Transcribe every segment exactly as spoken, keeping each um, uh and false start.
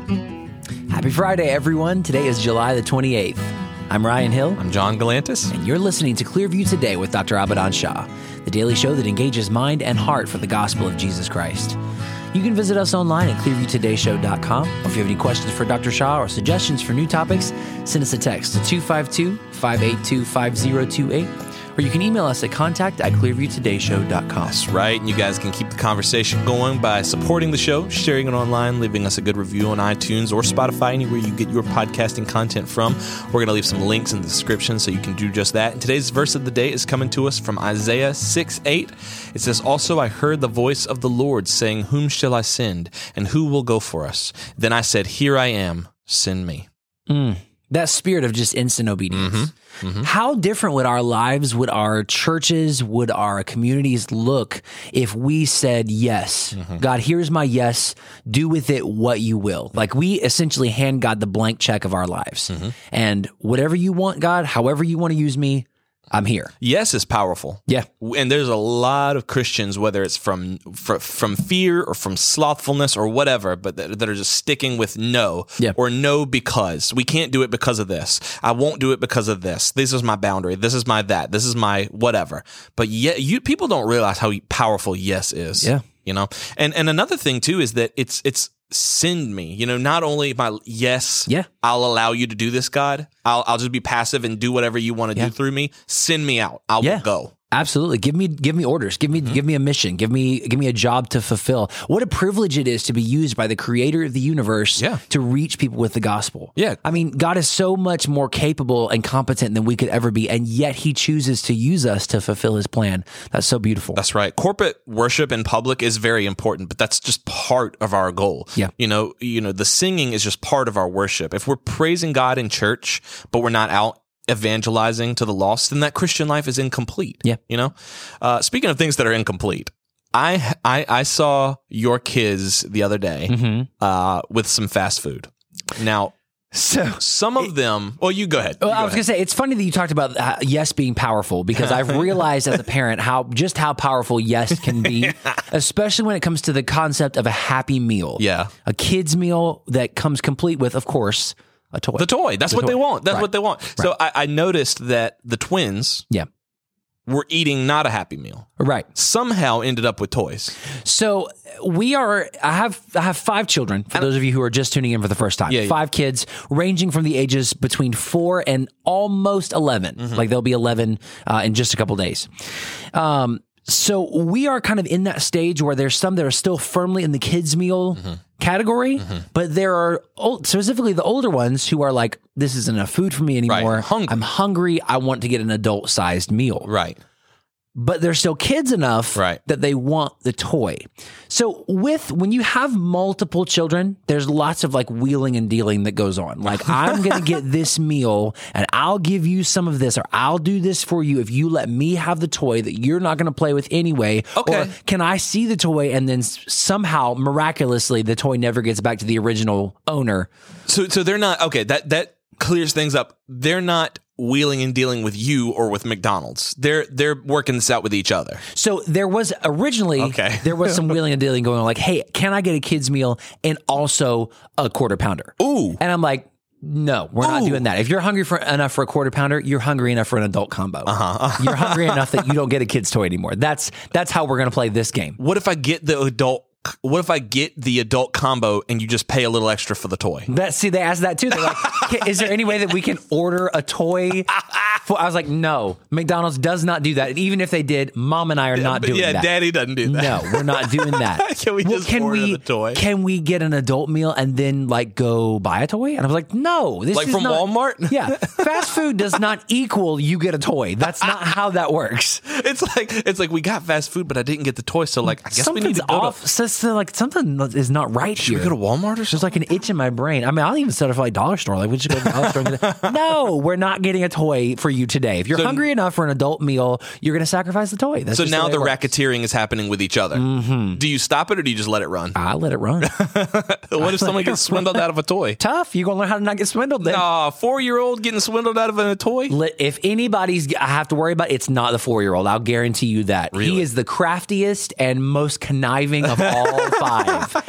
Happy Friday, everyone. Today is July the twenty-eighth. I'm Ryan Hill. I'm John Galantis. And you're listening to Clearview Today with Doctor Abadan Shah, the daily show that engages mind and heart for the gospel of Jesus Christ. You can visit us online at clearview today show dot com. Or if you have any questions for Doctor Shah or suggestions for new topics, send us a text to two five two, five eight two, five zero two eight. Or you can email us at contact at clearview today show dot com. That's right. And you guys can keep the conversation going by supporting the show, sharing it online, leaving us a good review on iTunes or Spotify, anywhere you get your podcasting content from. We're going to leave some links in the description so you can do just that. And today's verse of the day is coming to us from Isaiah six eight. It says, "Also I heard the voice of the Lord saying, Whom shall I send? And who will go for us? Then I said, Here I am, send me." Mm. That spirit of just instant obedience. Mm-hmm. Mm-hmm. How different would our lives, would our churches, would our communities look if we said, yes, mm-hmm. God, here's my yes, do with it what you will. Like we essentially hand God the blank check of our lives. Mm-hmm. And whatever you want, God, however you want to use me, I'm here. Yes is powerful. Yeah. And there's a lot of Christians, whether it's from from, from fear or from slothfulness or whatever, but that, that are just sticking with no yeah. or no because. We can't do it because of this. I won't do it because of this. This is my boundary. This is my that. This is my whatever. But yet, you people don't realize how powerful yes is. Yeah. You know? And and another thing too is that it's it's send me, you know, not only my yes, yeah. I'll allow you to do this, God. I'll I'll just be passive and do whatever you want to yeah. do through me. Send me out. I yeah. will go. Absolutely. Give me give me orders. Give me mm-hmm. give me a mission. Give me give me a job to fulfill. What a privilege it is to be used by the creator of the universe yeah. to reach people with the gospel. Yeah. I mean, God is so much more capable and competent than we could ever be, and yet he chooses to use us to fulfill his plan. That's so beautiful. That's right. Corporate worship in public is very important, but that's just part of our goal. Yeah. You know, you know, the singing is just part of our worship. If we're praising God in church, but we're not out evangelizing to the lost, then that Christian life is incomplete. Yeah. You know, uh, speaking of things that are incomplete, I, I, I saw your kids the other day mm-hmm. uh, with some fast food. Now, so some of it, them, well, you go ahead. Well, you go I was going to say, it's funny that you talked about uh, yes being powerful, because I've realized as a parent how just how powerful yes can be, especially when it comes to the concept of a happy meal. Yeah. A kid's meal that comes complete with, of course, a toy. The toy. That's the what toy. they want. That's right. what they want. Right. So I, I noticed that the twins yeah. were eating not a Happy Meal. Right. Somehow ended up with toys. So we are, I have I have five children, for those of you who are just tuning in for the first time. Yeah, five yeah. kids ranging from the ages between four and almost eleven. Mm-hmm. Like they'll be eleven uh, in just a couple days. Um, so we are kind of in that stage where there's some that are still firmly in the kids meal mm-hmm. category, mm-hmm. but there are old, specifically the older ones who are like, this isn't enough food for me anymore. Right. Hungry. I'm hungry. I want to get an adult sized meal. Right. But they're still kids enough right. that they want the toy. So with, when you have multiple children, there's lots of like wheeling and dealing that goes on. Like, I'm going to get this meal and I'll give you some of this, or I'll do this for you if you let me have the toy that you're not going to play with anyway. Okay. Or can I see the toy and then somehow miraculously the toy never gets back to the original owner? So, so they're not, okay, that, that clears things up. They're not wheeling and dealing with you or with McDonald's. They're they're working this out with each other. So there was originally okay. there was some wheeling and dealing going on, like, hey, can I get a kid's meal and also a quarter pounder? Ooh. And I'm like, no, we're Ooh. not doing that. If you're hungry for enough for a quarter pounder, you're hungry enough for an adult combo. Uh-huh. You're hungry enough that you don't get a kid's toy anymore. That's that's how we're going to play this game. What if I get the adult What if I get the adult combo and you just pay a little extra for the toy? That see, they asked that too. They're like, "Is there any way that we can order a toy?" For, I was like, "No, McDonald's does not do that. And even if they did, Mom and I are not doing yeah, that. Yeah, Daddy doesn't do that. No, we're not doing that. Can we well, just can order we, the toy? Can we get an adult meal and then like go buy a toy?" And I was like, "No, this like is from not, Walmart. Yeah, fast food does not equal you get a toy. That's not how that works. It's like it's like we got fast food, but I didn't get the toy. So like, I guess Something's we need to go off. to. So, so like something is not right Should here. we go to Walmart or something? There's like an itch in my brain. I mean, I'll even settle for like dollar store. Like we just go to the dollar store. And get a, no, we're not getting a toy for you today. If you're so, hungry enough for an adult meal, you're going to sacrifice the toy. That's so just now the, the racketeering is happening with each other. Mm-hmm. Do you stop it or do you just let it run? I let it run. What if someone gets swindled out of a toy? Tough. You're going to learn how to not get swindled then. Nah, four-year-old getting swindled out of a toy? If anybody's I have to worry about, it's not the four-year-old. I'll guarantee you that. Really? He is the craftiest and most conniving of all five.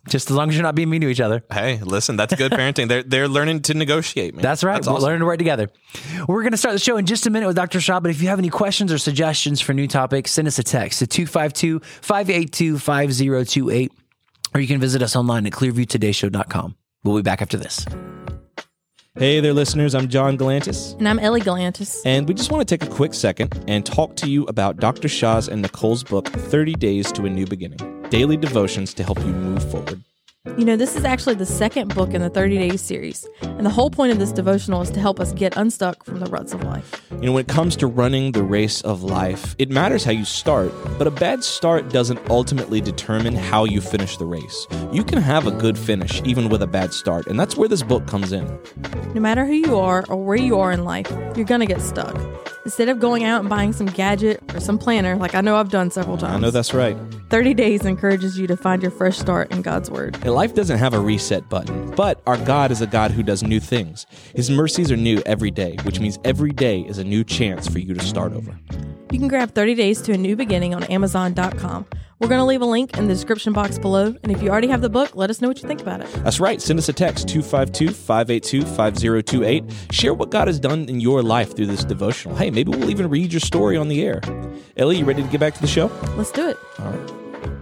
Just as long as you're not being mean to each other. Hey, listen, that's good parenting. They're they're learning to negotiate, man. That's right. That's We're awesome. learning to work together. We're going to start the show in just a minute with Doctor Shaw, but if you have any questions or suggestions for new topics, send us a text to two five two, five eight two, five zero two eight, or you can visit us online at clearview today show dot com. We'll be back after this. Hey there, listeners. I'm John Galantis. And I'm Ellie Galantis. And we just want to take a quick second and talk to you about Doctor Shaw's and Nicole's book, thirty days to a New Beginning, daily devotions to help you move forward. You know, this is actually the second book in the thirty days series. And the whole point of this devotional is to help us get unstuck from the ruts of life. You know, when it comes to running the race of life, it matters how you start, but a bad start doesn't ultimately determine how you finish the race. You can have a good finish even with a bad start, and that's where this book comes in. No matter who you are or where you are in life, you're going to get stuck. Instead of going out and buying some gadget or some planner, like I know I've done several times. I know that's right. thirty days encourages you to find your fresh start in God's Word. And life doesn't have a reset button, but our God is a God who does new things. His mercies are new every day, which means every day is a new chance for you to start over. You can grab thirty days to a New Beginning on amazon dot com. We're going to leave a link in the description box below, and if you already have the book, let us know what you think about it. That's right. Send us a text, two five two, five eight two, five zero two eight. Share what God has done in your life through this devotional. Hey, maybe we'll even read your story on the air. Ellie, you ready to get back to the show? Let's do it. All right.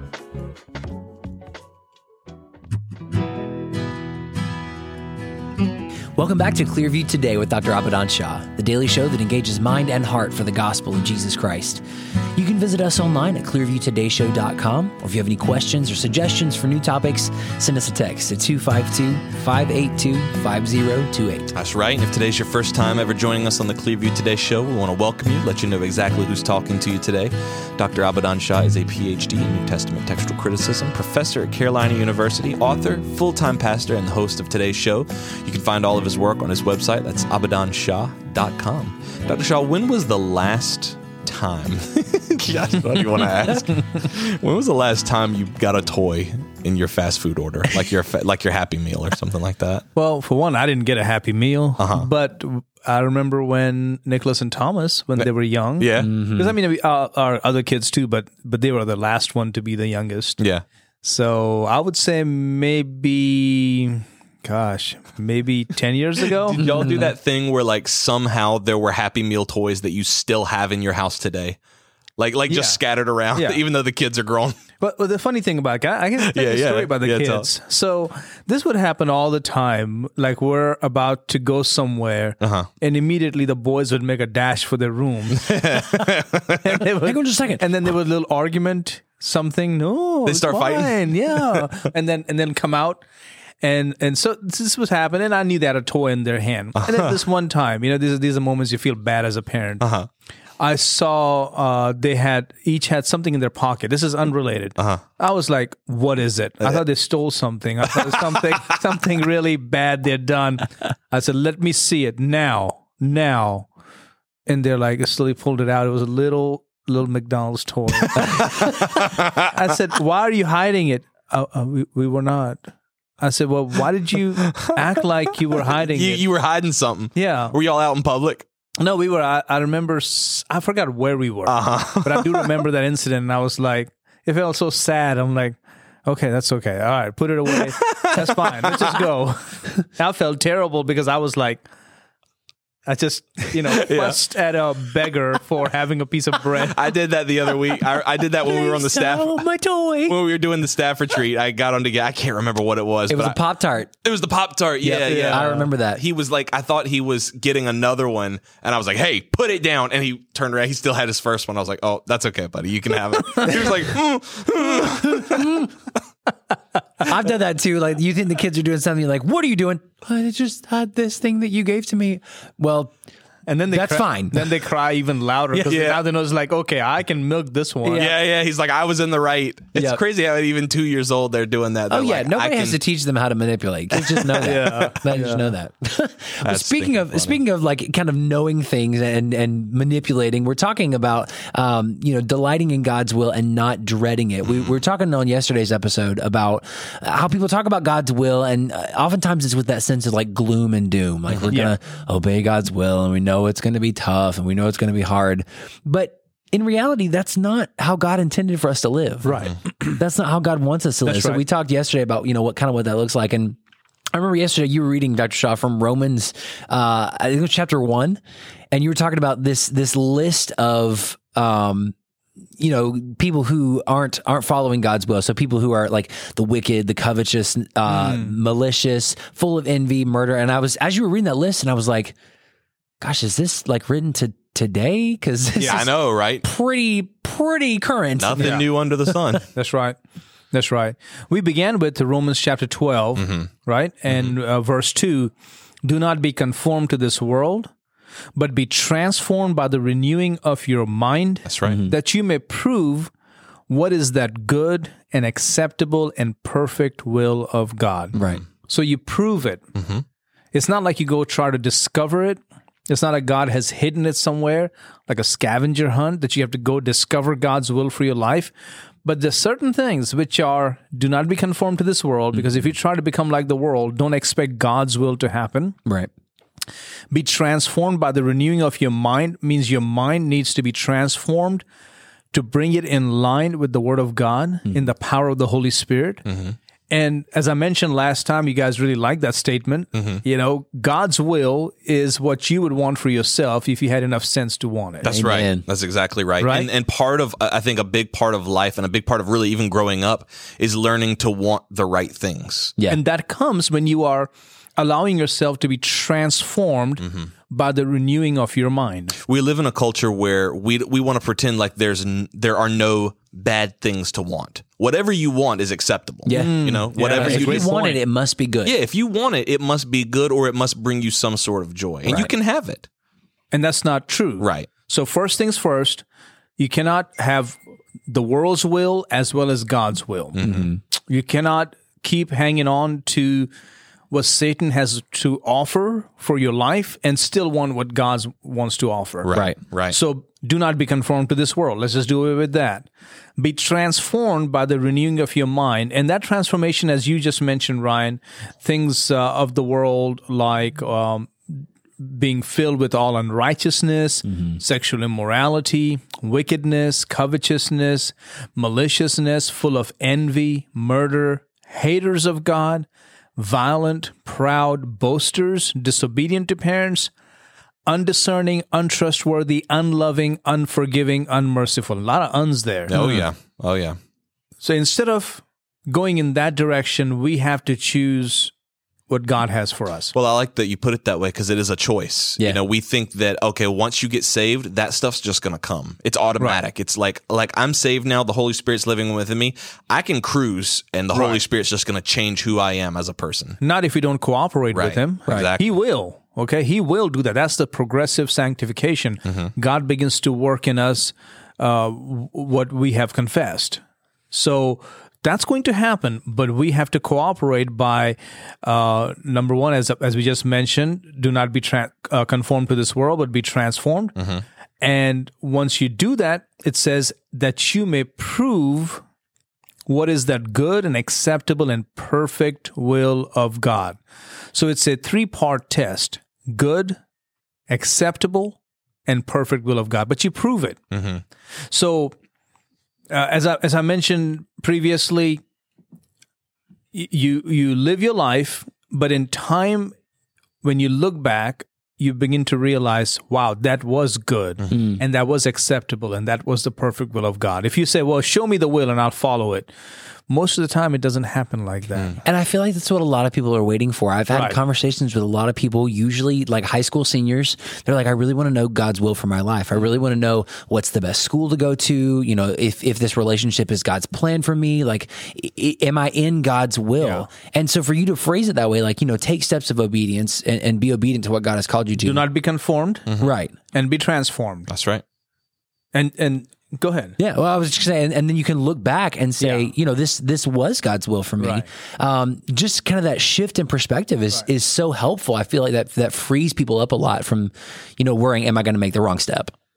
Welcome back to Clearview Today with Doctor Abadan Shah, the daily show that engages mind and heart for the gospel of Jesus Christ. You can visit us online at clearview today show dot com, or if you have any questions or suggestions for new topics, send us a text at two five two, five eight two, five zero two eight. That's right. And if today's your first time ever joining us on the Clearview Today show, we want to welcome you, let you know exactly who's talking to you today. Doctor Abadan Shah is a P H D in New Testament textual criticism, professor at Carolina University, author, full-time pastor, and the host of today's show. You can find all of his work on his website. That's abadan shah dot com. Doctor Shah, when was the last time? Gosh, what do you want to ask? When was the last time you got a toy in your fast food order, like your fa- like your Happy Meal or something like that? Well, for one, I didn't get a Happy Meal, Uh-huh. but I remember when Nicholas and Thomas, when they were young. Yeah. Because I mean, we- uh, our other kids too, but but they were the last one to be the youngest. Yeah. So I would say maybe, gosh, maybe ten years ago. Did y'all do that thing where like somehow there were Happy Meal toys that you still have in your house today? Like like just Yeah. scattered around, Yeah. even though the kids are grown? But, but the funny thing about I I can tell Yeah, you a yeah. story about the Yeah, tell kids. So this would happen all the time. Like we're about to go somewhere, Uh-huh. and immediately the boys would make a dash for their room. and they would, Hang on just a second. And then there was a little argument, something. No, They it's start fighting? fine, Yeah, and then and then come out. And and so this was happening, and I knew they had a toy in their hand. And then this one time, you know, these are, these are moments you feel bad as a parent. Uh-huh. I saw uh, they had each had something in their pocket. This is unrelated. Uh-huh. I was like, "What is it?" I thought they stole something. I thought it was something something really bad they'd done. I said, "Let me see it now, now." And they're like, slowly pulled it out. It was a little little McDonald's toy. I said, "Why are you hiding it?" Uh, uh, we we were not. I said, "Well, why did you act like you were hiding You it?" you were hiding something. Yeah. Were y'all out in public? No, we were. I, I remember. s- I forgot where we were, Uh-huh. but I do remember that incident. And I was like, it felt so sad. I'm like, okay, that's okay. All right, put it away. That's fine. Let's just go. I felt terrible because I was like, I just, you know, fussed at a beggar for having a piece of bread. I did that the other week. I, I did that when we were on the staff. Oh, my toy. When we were doing the staff retreat, I got on to get. I can't remember what it was. It was but a Pop-Tart. I- It was the Pop Tart. Yeah, Yep. yeah. I remember that. He was like, I thought he was getting another one, and I was like, "Hey, put it down." And he turned around. He still had his first one. I was like, "Oh, that's okay, buddy. You can have it." He was like, mm, mm. I've done that too. Like, you think the kids are doing something, you're like, what are you doing? I just had this thing that you gave to me. Well, And then they That's cry, fine. Then they cry even louder because Yeah. now they know it's like, okay, I can milk this one. Yeah, yeah. He's like, I was in the right. It's Yep. crazy how at even two years old they're doing that. oh They're yeah, like, nobody I has to can- teach them how to manipulate. Kids just know that. Yeah. They just know that. Well, That's speaking stinking of funny. speaking of like kind of knowing things and and manipulating, we're talking about um, you know delighting in God's will and not dreading it. We, we were talking on yesterday's episode about how people talk about God's will, and uh, oftentimes it's with that sense of like gloom and doom. Like we're gonna obey God's will, and we know it's going to be tough, and we know it's going to be hard, but in reality, that's not how God intended for us to live. Right. That's not how God wants us to live. That's So right. we talked yesterday about, you know, what kind of what that looks like. And I remember yesterday you were reading, Doctor Shaw, from Romans, uh, I think it was chapter one, and you were talking about this this list of, um, you know, people who aren't aren't following God's will. So people who are like the wicked, the covetous, uh, Mm. malicious, full of envy, murder. And I was, as you were reading that list, and I was like, gosh, is this like written to today? Because this Yeah, I is know, right? pretty pretty current. Nothing Yeah. new under the sun. That's right. That's right. We began with the Romans chapter twelve, right? And uh, verse two, do not be conformed to this world, but be transformed by the renewing of your mind. That's right. That you may prove what is that good and acceptable and perfect will of God. Right. So you prove it. It's not like you go try to discover it. It's not like God has hidden it somewhere, like a scavenger hunt that you have to go discover God's will for your life. But there's certain things which are, do not be conformed to this world, because if you try to become like the world, don't expect God's will to happen. Right. Be transformed by the renewing of your mind means your mind needs to be transformed to bring it in line with the Word of God in the power of the Holy Spirit. And as I mentioned last time, you guys really like that statement. You know, God's will is what you would want for yourself if you had enough sense to want it. That's Amen. right. That's exactly right. Right? And, and part of, I think, a big part of life and a big part of really even growing up is learning to want the right things. Yeah. And that comes when you are allowing yourself to be transformed by the renewing of your mind. We live in a culture where we we want to pretend like there's n- there are no bad things to want. Whatever you want is acceptable. Yeah. You know, whatever if you you just want it, it must be good. Yeah, if you want it, it must be good or it must bring you some sort of joy. And you Right. can have it. And that's not true. Right. So first things first, you cannot have the world's will as well as God's will. You cannot keep hanging on to what Satan has to offer for your life and still want what God wants to offer. Right. Right. So do not be conformed to this world. Let's just do away with that. Be transformed by the renewing of your mind. And that transformation, as you just mentioned, Ryan, things uh, of the world like um, being filled with all unrighteousness, sexual immorality, wickedness, covetousness, maliciousness, full of envy, murder, haters of God, violent, proud, boasters, disobedient to parents, undiscerning, untrustworthy, unloving, unforgiving, unmerciful. A lot of uns there. Oh, yeah. Oh, yeah. So instead of going in that direction, we have to choose what God has for us. Well, I like that you put it that way because it is a choice. Yeah. You know, we think that, okay, once you get saved, that stuff's just going to come. It's automatic. It's like, like I'm saved now. The Holy Spirit's living within me. I can cruise and the Holy Right. Spirit's just going to change who I am as a person. Not if we don't cooperate Right. with Him. Right. Exactly. He will. Okay, He will do that. That's the progressive sanctification. Mm-hmm. God begins to work in us uh, w- what we have confessed. So that's going to happen, but we have to cooperate by uh, number one, as as we just mentioned, do not be tra- uh, conformed to this world, but be transformed. Mm-hmm. And once you do that, it says that you may prove what is that good and acceptable and perfect will of God. So it's a three-part test: good, acceptable, and perfect will of God. But you prove it. Mm-hmm. So uh, as I as I mentioned previously, y- you you live your life, but in time, when you look back, you begin to realize, wow, that was good, and that was acceptable, and that was the perfect will of God. If you say, well, show me the will and I'll follow it, most of the time it doesn't happen like that. And I feel like that's what a lot of people are waiting for. I've had Right. conversations with a lot of people, usually like high school seniors. They're like, I really want to know God's will for my life. I really want to know what's the best school to go to. You know, if, if this relationship is God's plan for me, like, I, am I in God's will? Yeah. And so for you to phrase it that way, like, you know, take steps of obedience and, and be obedient to what God has called you to. Do not be conformed Right. and be transformed. That's right. And and go ahead. Yeah, well, I was just saying, and then you can look back and say, Yeah. you know, this this was God's will for me. Right. Um, just kind of that shift in perspective is is so helpful. I feel like that that frees people up a lot from, you know, worrying, am I going to make the wrong step?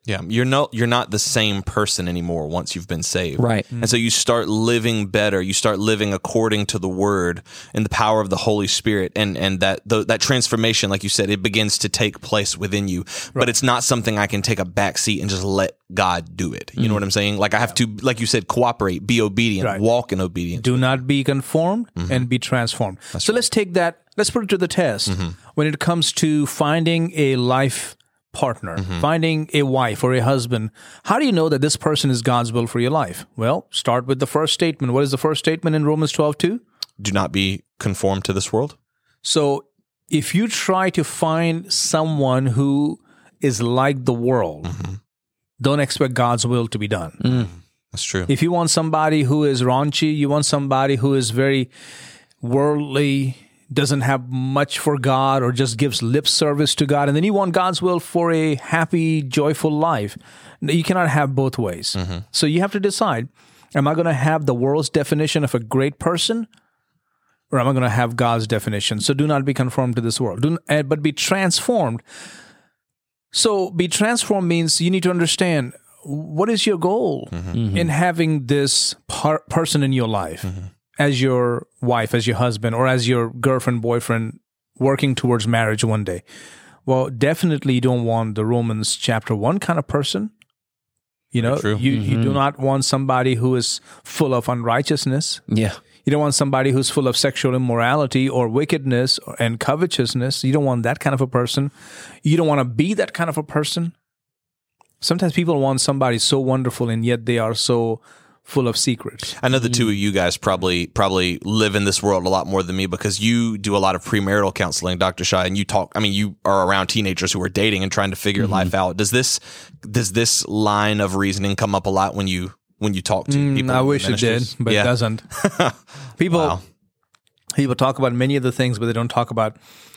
Yeah, you're no, you're not the same person anymore once you've been saved, Right. And so you start living better. You start living according to the Word and the power of the Holy Spirit, and and that the, that transformation, like you said, it begins to take place within you. But it's not something I can take a back seat and just let God do it. You know what I'm saying? Like I have to, like you said, cooperate, be obedient, Right. walk in obedience. Do not be conformed Mm-hmm. and be transformed. so let's take that, let's put it to the test. Mm-hmm. When it comes to finding a life partner, Mm-hmm. finding a wife or a husband, how do you know that this person is God's will for your life? Well, start with the first statement. What is the first statement in Romans twelve two? Do not be conformed to this world. So if you try to find someone who is like the world, Mm-hmm. don't expect God's will to be done. That's true. If you want somebody who is raunchy, you want somebody who is very worldly, doesn't have much for God, or just gives lip service to God, and then you want God's will for a happy, joyful life, you cannot have both ways. So you have to decide, am I going to have the world's definition of a great person, or am I going to have God's definition? So do not be conformed to this world, do, uh, but be transformed. So be transformed means you need to understand, what is your goal in having this par- person in your life as your wife, as your husband, or as your girlfriend, boyfriend, working towards marriage one day? Well, definitely you don't want the Romans chapter one kind of person. You know, True. you, you do not want somebody who is full of unrighteousness. Yeah. You don't want somebody who's full of sexual immorality or wickedness and covetousness. You don't want that kind of a person. You don't want to be that kind of a person. Sometimes people want somebody so wonderful, and yet they are so full of secrets. I know the two of you guys probably probably live in this world a lot more than me, because you do a lot of premarital counseling, Doctor Shai, and you talk. I mean, you are around teenagers who are dating and trying to figure life out. Does this does this line of reasoning come up a lot when you when you talk to people? I in wish it ministries? did, but Yeah. it doesn't. People Wow. people talk about many of the things, but they don't talk about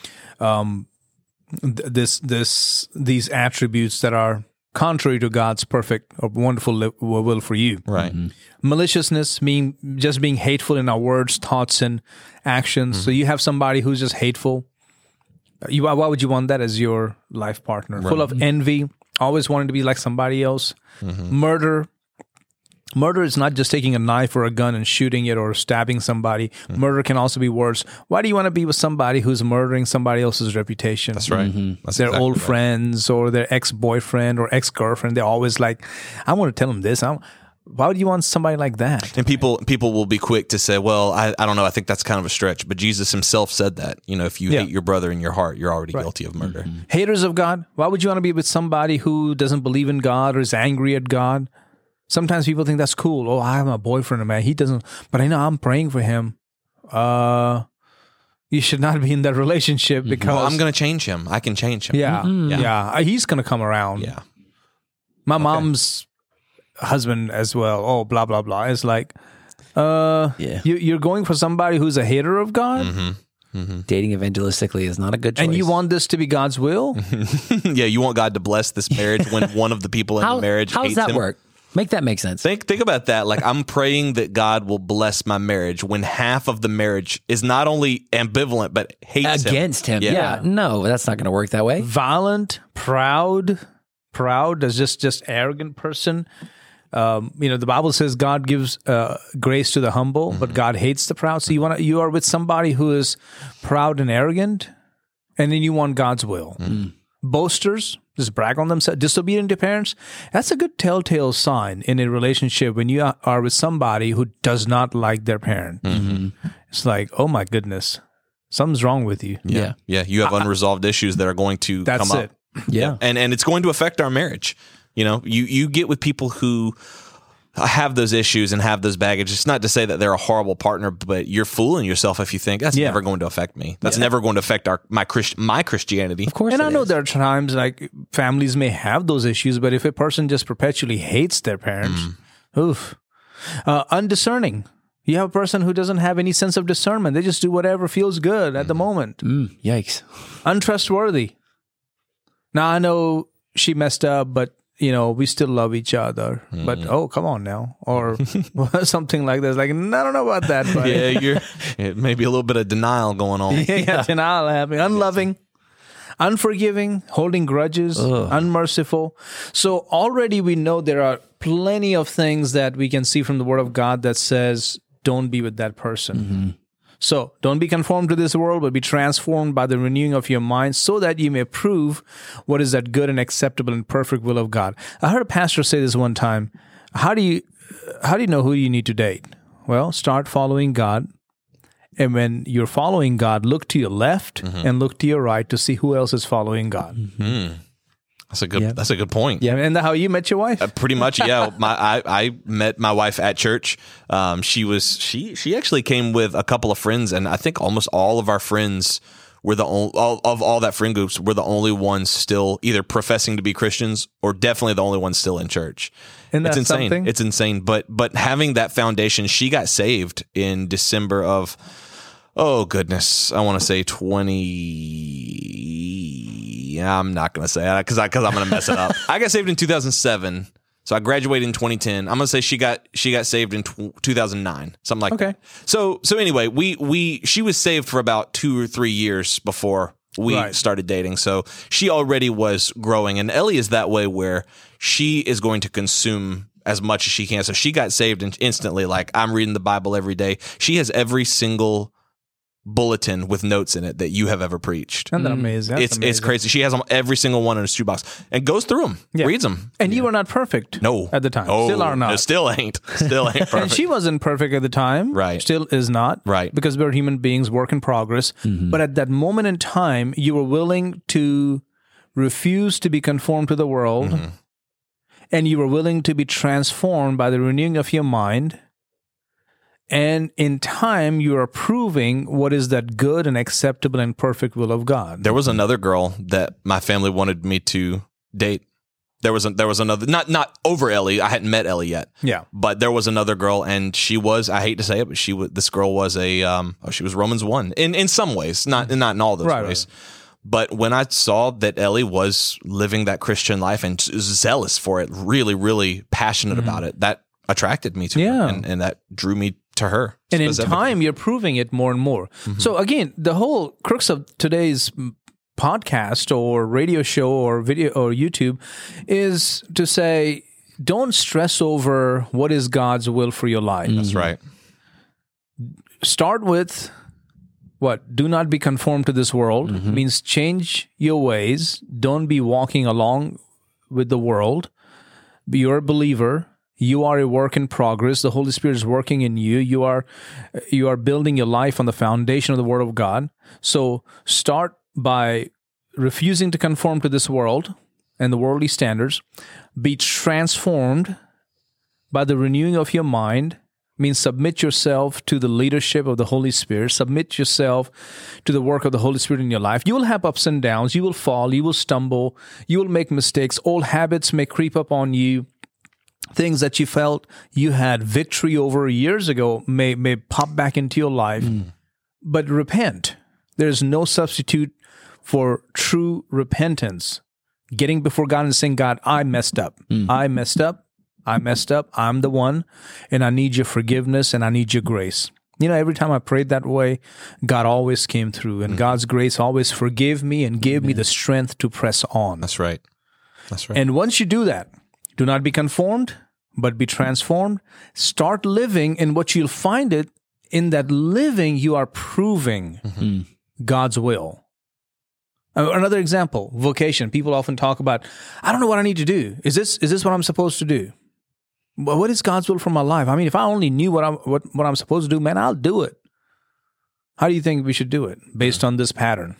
um, th- this this these attributes that are contrary to God's perfect or wonderful li- will for you. Right. Maliciousness, mean just being hateful in our words, thoughts, and actions. So you have somebody who's just hateful. You, why would you want that as your life partner? Full of envy, always wanting to be like somebody else. Murder. Murder is not just taking a knife or a gun and shooting it or stabbing somebody. Murder can also be worse. Why do you want to be with somebody who's murdering somebody else's reputation? That's right. That's Their exactly old right. friends or their ex-boyfriend or ex-girlfriend. They're always like, I want to tell them this. I'm, why would you want somebody like that? And people people will be quick to say, well, I, I don't know, I think that's kind of a stretch. But Jesus himself said that, you know, if you Yeah. hate your brother in your heart, you're already guilty of murder. Haters of God. Why would you want to be with somebody who doesn't believe in God or is angry at God? Sometimes people think that's cool. Oh, I have a boyfriend, man. He doesn't, but I know I'm praying for him. Uh, you should not be in that relationship because Well, I'm going to change him. I can change him. yeah, Yeah. yeah, Uh, he's gonna come around. Yeah. My mom's husband as well. Oh, blah blah blah. It's like, uh, Yeah. you, you're going for somebody who's a hater of God, Dating evangelistically is not a good choice. and you want this to be God's will. Yeah, you want God to bless this marriage when one of the people in how, the marriage how does hates that him? work? Make that make sense. Think think about that. Like, I'm praying that God will bless my marriage when half of the marriage is not only ambivalent but hates Against him. Yeah. Yeah. No, that's not going to work that way. Violent, proud, proud as just just arrogant person. Um, you know, the Bible says God gives uh, grace to the humble, but God hates the proud. So you want you are with somebody who is proud and arrogant, and then you want God's will. Boasters, just brag on themselves, disobedient to parents. That's a good telltale sign in a relationship when you are- are with somebody who does not like their parent. It's like, oh my goodness, something's wrong with you. Yeah. Yeah. You have unresolved issues that are going to That's come it. up. Yeah. And and it's going to affect our marriage. You know, you, you get with people who have those issues and have those baggage. It's not to say that they're a horrible partner, but you're fooling yourself if you think that's Yeah. never going to affect me. That's never going to affect our my Christ, my Christianity. Of course. And it I know is. there are times like families may have those issues, but if a person just perpetually hates their parents, oof. Uh, undiscerning. You have a person who doesn't have any sense of discernment. They just do whatever feels good at the moment. Mm, yikes. Untrustworthy. Now, I know she messed up, but, you know, we still love each other. But, oh, come on now. Or something like that. It's like, I don't know about that. But Yeah, you're it may be a little bit of denial going on. yeah, denial happening. Unloving. unforgiving, holding grudges, Ugh. unmerciful. So already we know there are plenty of things that we can see from the Word of God that says, don't be with that person. Mm-hmm. So don't be conformed to this world, but be transformed by the renewing of your mind so that you may prove what is that good and acceptable and perfect will of God. I heard a pastor say this one time. How do you, how do you know who you need to date? Well, start following God. And when you're following God, look to your left mm-hmm. and look to your right to see who else is following God. Mm-hmm. That's a good. Yeah. That's a good point. Yeah, and how you met your wife? Uh, pretty much, yeah. My I, I met my wife at church. Um, she was she she actually came with a couple of friends, and I think almost all of our friends were the only all of all that friend groups were the only ones still either professing to be Christians or definitely the only ones still in church. And it's that's insane. something? It's insane. But but having that foundation, she got saved in December of. Oh, goodness. I want to say twenty. Yeah, I'm not going to say that because because I'm going to mess it up. I got saved in two thousand seven. So I graduated in twenty ten. I'm going to say she got she got saved in two thousand nine, something like Okay. that. So so anyway, we we she was saved for about two or three years before we Right. started dating. So she already was growing. And Ellie is that way where she is going to consume as much as she can. So she got saved in- instantly. Like, I'm reading the Bible every day. She has every single bulletin with notes in it that you have ever preached. Isn't that amazing? That's it's amazing. it's crazy. She has them, every single one in her shoebox and goes through them, Yeah. reads them. And you were not perfect. No, at the time. Oh, Still are not. No, still ain't. Still ain't perfect. And she wasn't perfect at the time. Right. Still is not. Right. Because we're human beings, work in progress. But at that moment in time, you were willing to refuse to be conformed to the world. Mm-hmm. And you were willing to be transformed by the renewing of your mind. And in time, you are proving what is that good and acceptable and perfect will of God. There was another girl that my family wanted me to date. There was a, there was another not not over Ellie. I hadn't met Ellie yet. Yeah. But there was another girl, and she was, I hate to say it, but she was this girl was a um oh, she was Romans one in in some ways, not not in all those Right, ways. But when I saw that Ellie was living that Christian life and zealous for it, really really passionate about it, that attracted me to Yeah. her, and, and that drew me to her. And in specifically. time, you're proving it more and more. So again, the whole crux of today's podcast or radio show or video or YouTube is to say, don't stress over what is God's will for your life. That's right. Start with what? Do not be conformed to this world. Means change your ways. Don't be walking along with the world. You're a believer. You are a work in progress. The Holy Spirit is working in you. You are you are building your life on the foundation of the Word of God. So start by refusing to conform to this world and the worldly standards. Be transformed by the renewing of your mind. Means submit yourself to the leadership of the Holy Spirit. Submit yourself to the work of the Holy Spirit in your life. You will have ups and downs. You will fall. You will stumble. You will make mistakes. Old habits may creep up on you. Things that you felt you had victory over years ago may may pop back into your life. Mm. But repent. There's no substitute for true repentance. Getting before God and saying, God, I messed up. Mm. I messed up. I messed up. I'm the one. And I need your forgiveness and I need your grace. You know, every time I prayed that way, God always came through. And mm. God's grace always forgave me and gave Amen. me the strength to press on. That's right. That's right. And once you do that, do not be conformed, but be transformed. Start living, and what you'll find it, in that living, you are proving mm-hmm. God's will. Uh, another example, vocation. People often talk about, I don't know what I need to do. Is this is this what I'm supposed to do? Well, what is God's will for my life? I mean, if I only knew what I'm, what, what I'm supposed to do, man, I'll do it. How do you think we should do it? Based mm-hmm. on this pattern.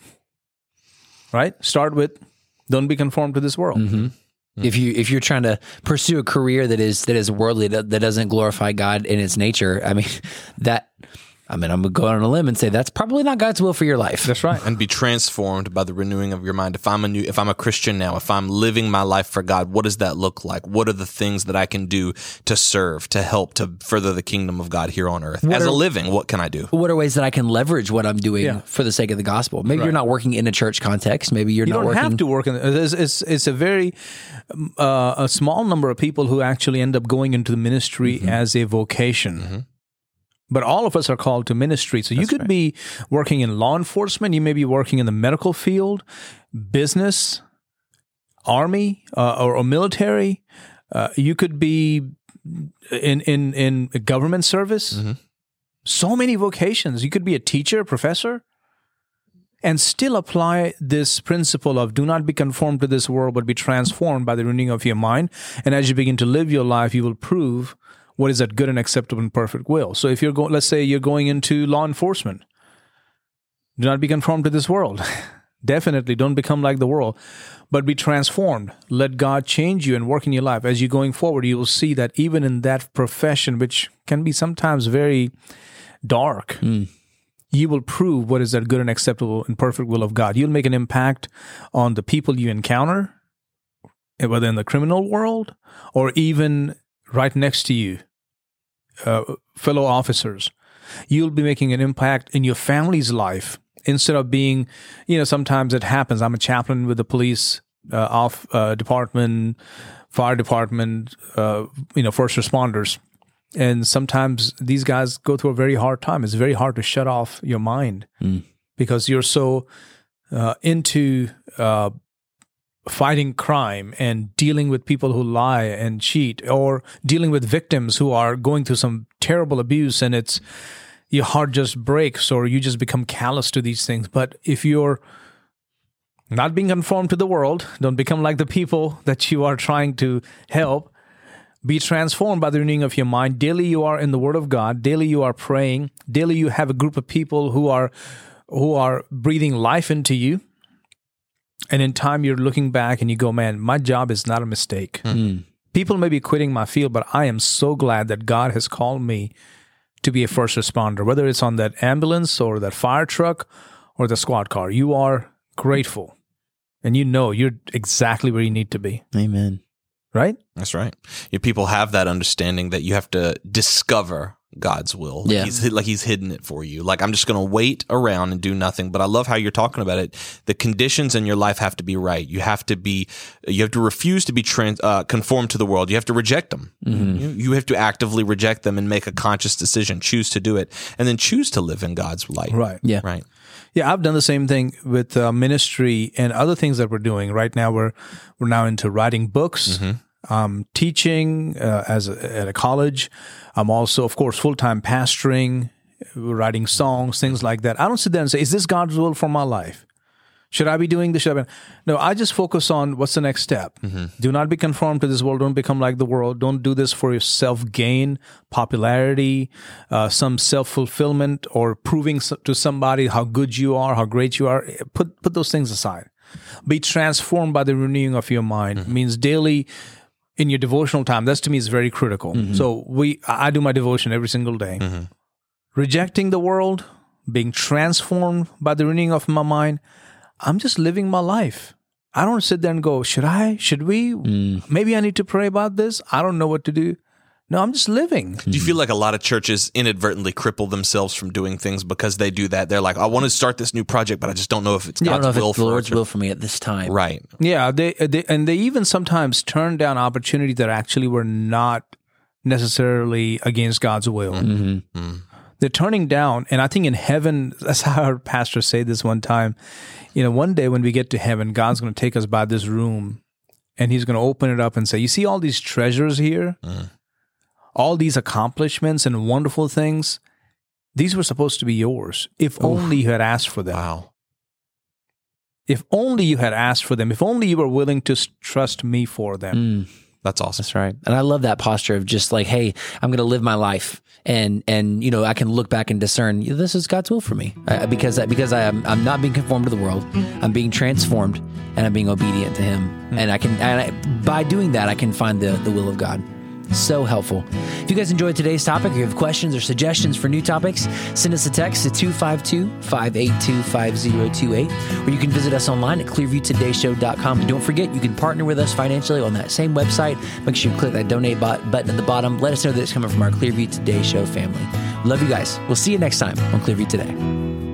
Right? Start with, don't be conformed to this world. Mm-hmm. If you if you're trying to pursue a career that is that is worldly, that, that doesn't glorify God in its nature, I mean that I mean I'm gonna go on a limb and say that's probably not God's will for your life. That's right. And be transformed by the renewing of your mind. If I'm a new if I'm a Christian now, if I'm living my life for God, what does that look like? What are the things that I can do to serve, to help, to further the kingdom of God here on earth? What As are, a living, what can I do? What are ways that I can leverage what I'm doing yeah. for the sake of the gospel? Maybe right. you're not working in a church context. Maybe you're you not don't working. have to work in it's it's, it's a very uh, a small number of people who actually end up going into the ministry mm-hmm. as a vocation. Mm-hmm. But all of us are called to ministry. So you That's could right. be working in law enforcement. You may be working in the medical field. business, army, uh, or, or military. Uh, you could be in in in government service. Mm-hmm. So many vocations. You could be a teacher, a professor, and still apply this principle of do not be conformed to this world, but be transformed by the renewing of your mind. And as you begin to live your life, you will prove what is that good and acceptable and perfect will. So if you're going, let's say you're going into law enforcement, do not be conformed to this world. Definitely don't become like the world, but be transformed. Let God change you and work in your life. As you're going forward, you will see that even in that profession, which can be sometimes very dark, mm. you will prove what is that good and acceptable and perfect will of God. You'll make an impact on the people you encounter, whether in the criminal world or even right next to you, uh, fellow officers. You'll be making an impact in your family's life. Instead of being, you know, sometimes it happens. I'm a chaplain with the police uh, off uh, department, fire department, uh, you know, first responders. And sometimes these guys go through a very hard time. It's very hard to shut off your mind mm. because you're so uh, into uh, fighting crime and dealing with people who lie and cheat, or dealing with victims who are going through some terrible abuse, and it's your heart just breaks, or you just become callous to these things. But if you're not being conformed to the world, don't become like the people that you are trying to help. Be transformed by the renewing of your mind. Daily you are in the Word of God. Daily you are praying. Daily you have a group of people who are who are breathing life into you. And in time you're looking back and you go, man, my job is not a mistake. Mm-hmm. People may be quitting my field, but I am so glad that God has called me to be a first responder, whether it's on that ambulance or that fire truck or the squad car. You are grateful, and you know you're exactly where you need to be. Amen. Right? That's right. Yeah, people have that understanding that you have to discover God's will. Like, yeah. he's, like he's hidden it for you. Like, I'm just going to wait around and do nothing. But I love how you're talking about it. The conditions in your life have to be right. You have to be, you have to refuse to be trans, uh, conformed to the world. You have to reject them. Mm-hmm. You, you have to actively reject them and make a conscious decision, choose to do it, and then choose to live in God's light. Right. Yeah. Right. Yeah, I've done the same thing with uh, ministry and other things that we're doing. Right now, we're we're now into writing books, mm-hmm. um, teaching uh, as a, at a college. I'm also, of course, full-time pastoring, writing songs, things like that. I don't sit there and say, is this God's will for my life? Should I be doing this? Should I be? No, I just focus on what's the next step. Mm-hmm. Do not be conformed to this world. Don't become like the world. Don't do this for your self-gain, popularity, uh, some self-fulfillment, or proving to somebody how good you are, how great you are. Put put those things aside. Be transformed by the renewing of your mind. Mm-hmm. It means daily in your devotional time. That's, to me, is very critical. Mm-hmm. So we, I do my devotion every single day. Mm-hmm. Rejecting the world, being transformed by the renewing of my mind. I'm just living my life. I don't sit there and go, should I? Should we? Mm. Maybe I need to pray about this. I don't know what to do. No, I'm just living. Do you feel like a lot of churches inadvertently cripple themselves from doing things because they do that? They're like, I want to start this new project, but I just don't know if it's yeah, God's I don't know will if it's for the Lord's it. will for me at this time. Right. Yeah, they, they and they even sometimes turn down opportunities that actually were not necessarily against God's will. Mm-hmm. Mm. They're turning down, and I think in heaven, that's how our pastor said this one time. You know, one day when we get to heaven, God's going to take us by this room, and He's going to open it up and say, you see all these treasures here? Mm. All these accomplishments and wonderful things, these were supposed to be yours, if Oof. only you had asked for them. Wow. If only you had asked for them. If only you were willing to trust me for them. Mm. That's awesome. That's right. And I love that posture of just like, hey, I'm going to live my life. And, and you know, I can look back and discern, this is God's will for me. I, because because I am, I'm not being conformed to the world. I'm being transformed, and I'm being obedient to Him. Mm. And I can, and I, by doing that, I can find the, the will of God. So helpful. If you guys enjoyed today's topic, or you have questions or suggestions for new topics, send us a text to two five two, five eight two, five zero two eight, or you can visit us online at clearview today show dot com. And don't forget, you can partner with us financially on that same website. Make sure you click that donate button at the bottom. Let us know that it's coming from our Clearview Today Show family. Love you guys. We'll see you next time on Clearview Today.